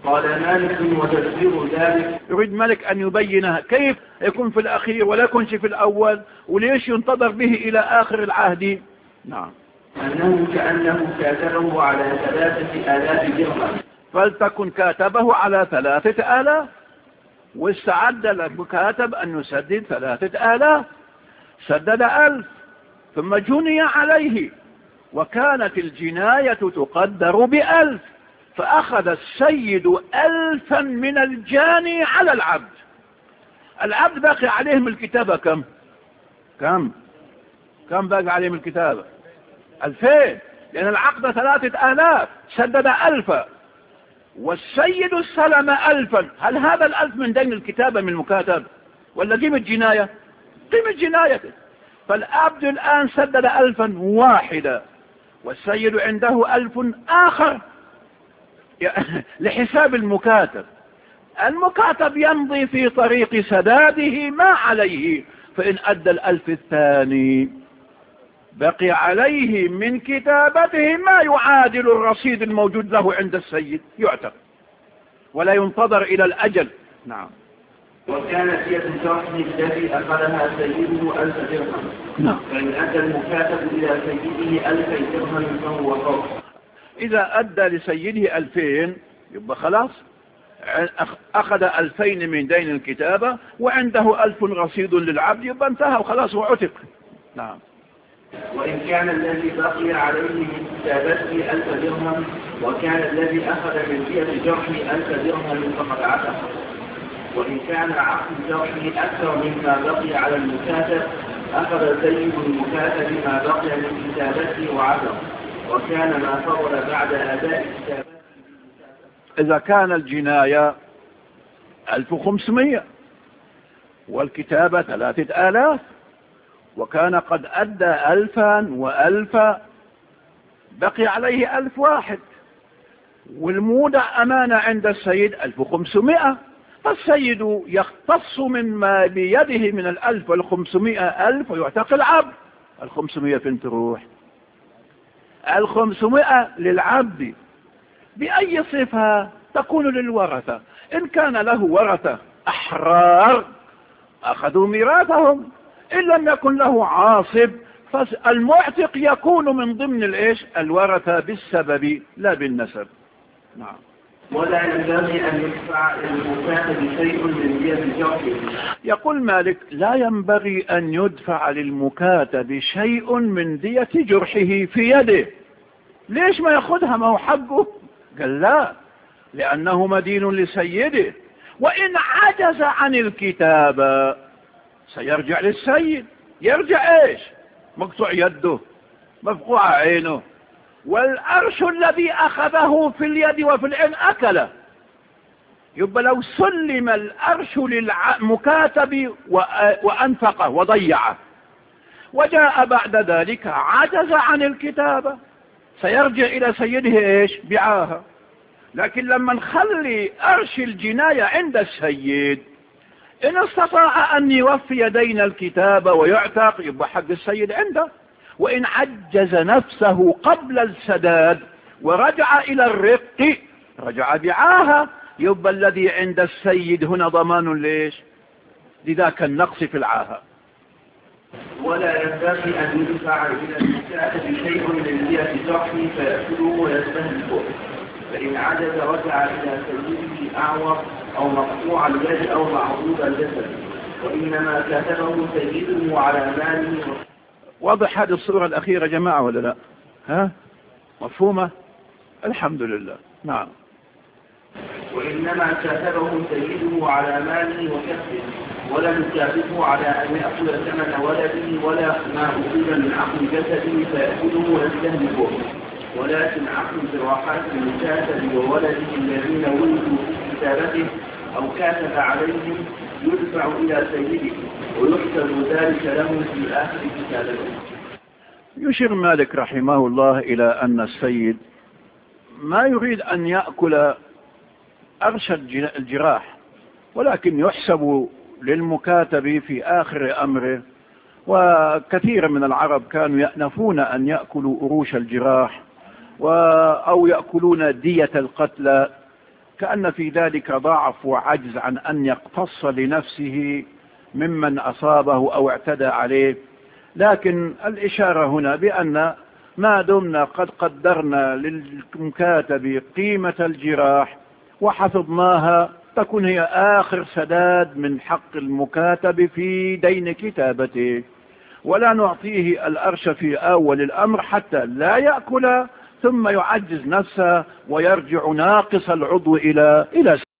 قال مالك وتفسير ذلك. يريد مالك أن يبينها كيف يكون في الأخير ولا يكونش في الأول، وليش ينتظر به إلى آخر العهد. نعم. أنه كأنه كاتبه على 3000 درهم، فلتكن كاتبه على 3000، واستعد المكاتب أن يسدد 3000، سدد 1000 ثم جني عليه، وكانت الجناية تقدر ب1000، فأخذ السيد 1000 من الجاني على العبد. العبد باقي عليه من الكتابة كم باقي عليه من الكتابة؟ 2000، لأن العقد 3000، سدد 1000 والسيد استلم 1000. هل هذا 1000 من دين الكتابة من المكاتب ولا قيمة جناية؟ قيمة جنايته. فالعبد الآن سدد 1000 واحدة، والسيد عنده 1000 آخر لحساب المكاتب. المكاتب يمضي في طريق سداده ما عليه، فإن أدى 1000 الثاني بقي عليه من كتابته ما يعادل الرصيد الموجود له عند السيد، يعتق ولا ينتظر إلى الأجل. نعم. وكانت يد الجرح الذي أخذها سيده 1000 درهم. نعم. فإن أدى المكاتب إلى سيده 2000 درهم فهو حر. إذا أدى لسيده 2000 يبقى خلاص أخذ 2000 من دين الكتابة وعنده 1000 رصيد للعبد، يبقى انتهى وخلاص وعتق. نعم. وإن كان الذي بقي عليه من كتابته 1000 درهم، وكان الذي أخذ من دية جرحه 1000 درهم فقد عتق. وإن كان عقد جرحه أكثر مما بقي على المكاتب، أخذ سيد المكاتب ما بقي من كتابته وعتق، وكان ما فضل بعد أداء كتابته. إذا كان الجناية 1500 والكتابة 3000، وكان قد أدى 1000 و1000، بقي عليه 1000 واحد، والمودع أمانة عند السيد 1500، فالسيد يختص مما بيده من 1000 وال500 1000 ويعتق العبد. 500 فين تروح؟ 500 للعبد. بأي صفة تكون للورثة؟ إن كان له ورثة أحرار أخذوا ميراثهم، إن لم يكن له عاصب فالمعتق يكون من ضمن الورثة بالسبب لا بالنسب. نعم. ولا ينبغي أن يدفع للمكاتب شيء من دية جرحه. يقول مالك لا ينبغي أن يدفع للمكاتب شيء من دية جرحه في يده. ليش ما يأخذها؟ ما هو حقه. قال لا، لأنه مدين لسيده، وإن عجز عن الكتابة سيرجع للسيد. يرجع مقطوع يده، مفقوع عينه، والأرش الذي أخذه في اليد وفي العين أكله. يبقى لو سلم الأرش للمكاتب وأنفقه وضيعه، وجاء بعد ذلك عجز عن الكتابة، سيرجع إلى سيده بعاها. لكن لما نخلي أرش الجناية عند السيد، إن استطاع أن يوفي دين الكتابة ويعتق يبقى حق السيد عنده. وإن عجز نفسه قبل السداد ورجع إلى الرق رجع بعاها، يبقى الذي عند السيد هنا ضمان لذاك النقص في العاهة. ولا ينبغي أن يدفع إلى المكاتب شيء من دية جرحه فيأكله ويستهلكه، فإن عجز رجع إلى سيده أعور أو مقطوع اليد أو معروض الجسد، وإنما كتبه سيده على ماله. واضح هذه الصورة الأخيرة جماعة ولا لا؟ ها؟ مفهومة؟ الحمد لله. نعم. وإنما كتبه سيده على ماله وكسبه، ولم يكاتبه على أن يأخذ ثمن ولده ولا ما أخذ من عقل جسده فيأخذه ويستهلكه، ولكن عقل جراحات المكاتب وولده الذين ولدوا في كتابته أو كاتب عليهم يدفع إلى سيده، ويحسب ذلك له في آخر كتابته. يشير مالك رحمه الله إلى أن السيد ما يريد أن يأكل أرش الجراح، ولكن يحسب للمكاتب في آخر أمره. وكثير من العرب كانوا يأنفون أن يأكلوا أروش الجراح أو يأكلون دية القتلى كأن في ذلك ضعف وعجز عن أن يقتص لنفسه ممن أصابه أو اعتدى عليه. لكن الإشارة هنا بأن ما دمنا قد قدرنا للمكاتب قيمة الجراح وحفظناها تكون هي آخر سداد من حق المكاتب في دين كتابته، ولا نعطيه الأرش في أول الأمر حتى لا يأكل ثم يعجز نفسه ويرجع ناقص العضو إلى